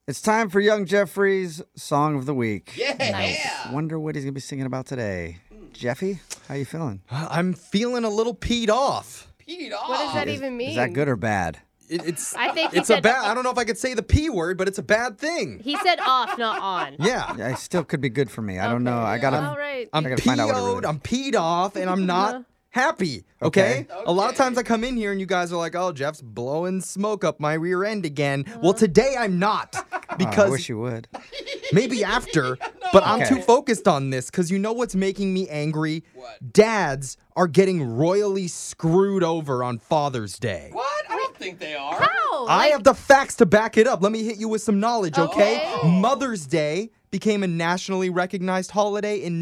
It's time for Young Jeffrey's Song of the Week. Yeah. I wonder what he's going to be singing about today. Jeffy, how you feeling? I'm feeling a little peed off. Peed off. What does that even mean? Is that good or bad? I think he it's a said bad. I don't know if I could say the P word, but it's a bad thing. He said off, not on. Yeah. Yeah, it still could be good for me. I don't know. I gotta. All right. I'm I gotta find out what it PO'd, really is. I'm peed off, and I'm not happy. Okay? A lot of times I come in here and you guys are like, "Oh, Jeff's blowing smoke up my rear end again." Well, today I'm not I because wish you would. maybe after, but I'm Okay. too focused on this because you know what's making me angry? What? Dads are getting royally screwed over on Father's Day. What? I don't think they are. How? I have the facts to back it up. Let me hit you with some knowledge, okay? Okay. Mother's Day became a nationally recognized holiday in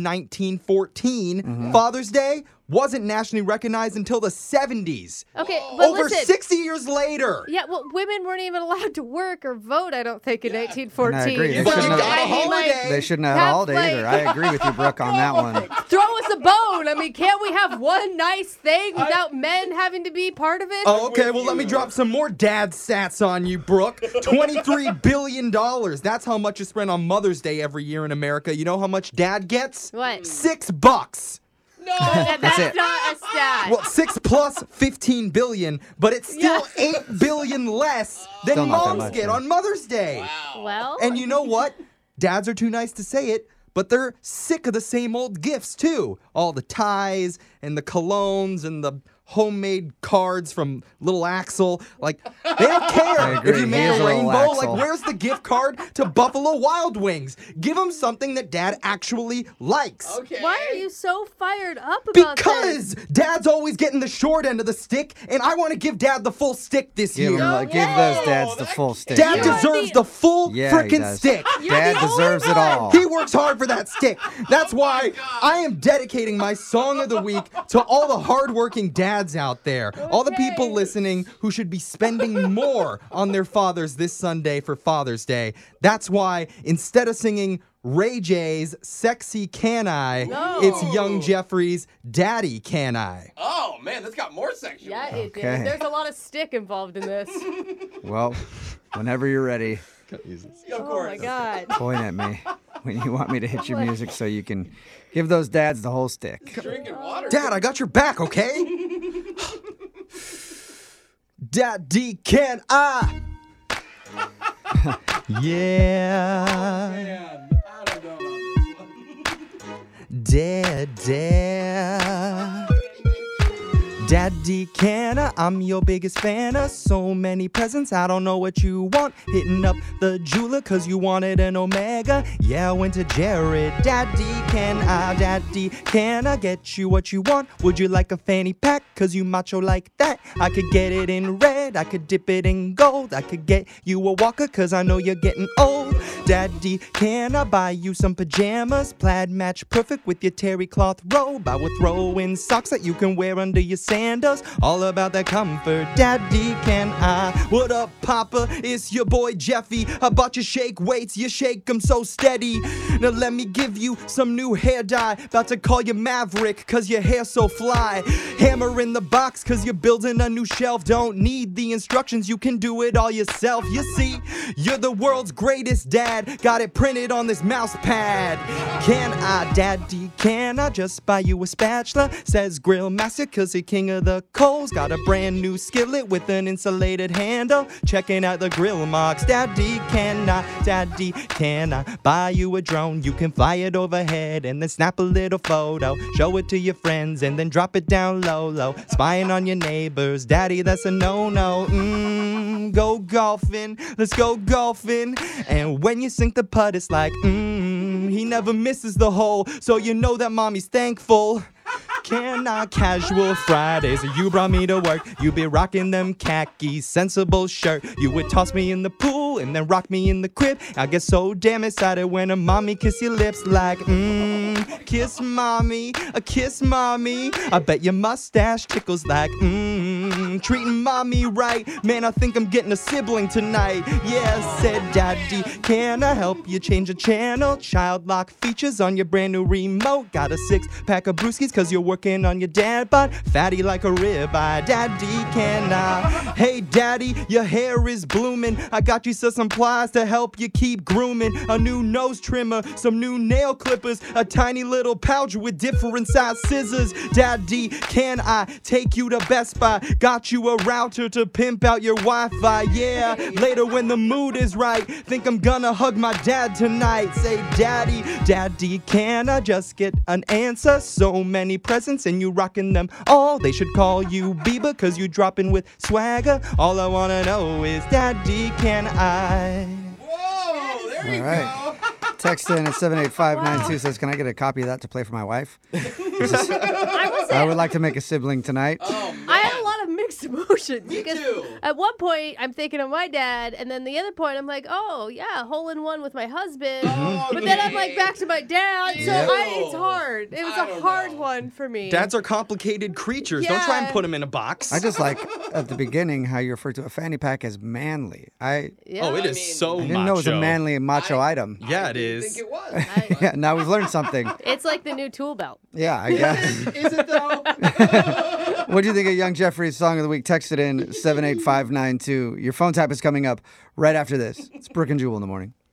1914. Mm-hmm. Father's Day wasn't nationally recognized until the 70s. Okay, but Over listen. 60 years later. Yeah, well, women weren't even allowed to work or vote, I don't think, in And 1914. I agree. They But you shouldn't got a have, holiday. they shouldn't have had a Have, holiday like- either. I agree with you, Brooke, on that one. Throw us a bone. I mean, can't we have one nice thing without men having to be part of it? Oh, okay, well, let me drop some more dad stats on you, Brooke. $23 billion. That's how much is spent on Mother's Day every year in America. You know how much dad gets? What? $6. No. That's it. not a stat. Well, 6 plus 15 billion, but it's still 8 billion less than Still not that moms much, get yeah. on Mother's Day. Wow. Well, And you know what? Dads are too nice to say it, but they're sick of the same old gifts too. All the ties and the colognes and the homemade cards from Little Axel. Like, they don't I care agree. if you He made is a a Little rainbow. Axel. Like, where's the gift card to Buffalo Wild Wings? Give them something that Dad actually likes. Okay. why are you so fired up about Because this? Dad's always getting the short end of the stick, and I want to give Dad the full stick this Give, year. give those dads the full stick. Dad You are deserves the- the full Yeah, he frickin' does. stick. Dad the only deserves it one. all. He works hard for that stick. That's why I am dedicating my song of the week to all the hardworking dads out there. All the people listening who should be spending more on their fathers this Sunday for Father's Day. That's why instead of singing Ray J's Sexy Can I, it's Young Jeffrey's Daddy Can I. Oh, man, that's got more sexual. Yeah, it Okay. did. There's a lot of stick involved in this. Well, whenever you're ready, Of Oh course. my God. point at me when you want me to hit your music so you can give those dads the whole stick. Drinking water. Dad, I got your back, okay? Daddy, can I? Yeah. Man, I don't know about this one. Dad. Daddy Canna, I'm your biggest fan of so many presents. I don't know what you want. Hitting up the jeweler cause you wanted an Omega. Yeah, I went to Jared. Daddy can I get you what you want? Would you like a fanny pack cause you macho like that? I could get it in red, I could dip it in gold. I could get you a walker cause I know you're getting old. Daddy, can I buy you some pajamas? Plaid match perfect with your terry cloth robe. I would throw in socks that you can wear under your sandals. All about that comfort. Daddy, can I? What up, Papa? It's your boy Jeffy. I bought you shake weights. You shake 'em so steady. Now let me give you some new hair dye. About to call you Maverick cause your hair so fly. Hammer in the box cause you're building a new shelf. Don't need the instructions. You can do it all yourself. You see, you're the world's greatest dad. Got it printed on this mouse pad. Can I, Daddy, can I just buy you a spatula? Says Grill Master cause he king of the coals. Got a brand new skillet with an insulated handle. Checking out the grill marks. Daddy, can I buy you a drone? You can fly it overhead and then snap a little photo. Show it to your friends and then drop it down low. Spying on your neighbors. Daddy, that's a no-no. Go golfing. Let's go golfing. And when you sink the putt, it's like, he never misses the hole. So you know that mommy's thankful. Can I casual Fridays? You brought me to work. You be rocking them khaki sensible shirt. You would toss me in the pool and then rock me in the crib. I get so damn excited when a mommy kiss your lips like, kiss mommy, a kiss mommy. I bet your mustache tickles like, treating mommy right. Man, I think I'm getting a sibling tonight. Yeah, said daddy, can I help you change the channel? Child lock features on your brand new remote. Got a 6-pack of brewskis cause you're working on your dad bod. Fatty like a ribeye. Daddy, can I? Hey daddy, your hair is blooming. I got you some supplies to help you keep grooming. A new nose trimmer, some new nail clippers, a tiny little pouch with different size scissors. Daddy, can I take you to Best Buy? Got you a router to pimp out your Wi-Fi. Yeah, later when the mood is right, think I'm gonna hug my dad tonight. Say daddy, daddy, can I just get an answer? So many presents and you rocking them all. They should call you Bieber cause you dropping with swagger. All I wanna know is daddy, can I? Whoa, there you All right. go. Text in at 78592 says, can I get a copy of that to play for my wife? I would like to make a sibling tonight. I had a lot of mixed emotions. Me because too. At one point, I'm thinking of my dad, and then the other point, I'm like, oh, yeah, hole in one with my husband. Oh, But then I'm like, back to my dad. So Ew. it's hard. It was I a don't hard know. one for me. Dads are complicated creatures. Don't try and Yeah. put them in a box. I just like at the beginning how you refer to a fanny pack as manly. I Yeah. Oh, it I is mean, so didn't know it was a macho. manly and macho item. Yeah, I it didn't is. think it was. Yeah, now we've learned something. It's like the new tool belt. Yeah, I guess. Is it though? What do you think of Young Jeffrey's song of the week? Text it in 78592. Your phone tap is coming up right after this. It's Brooke and Jewel in the morning.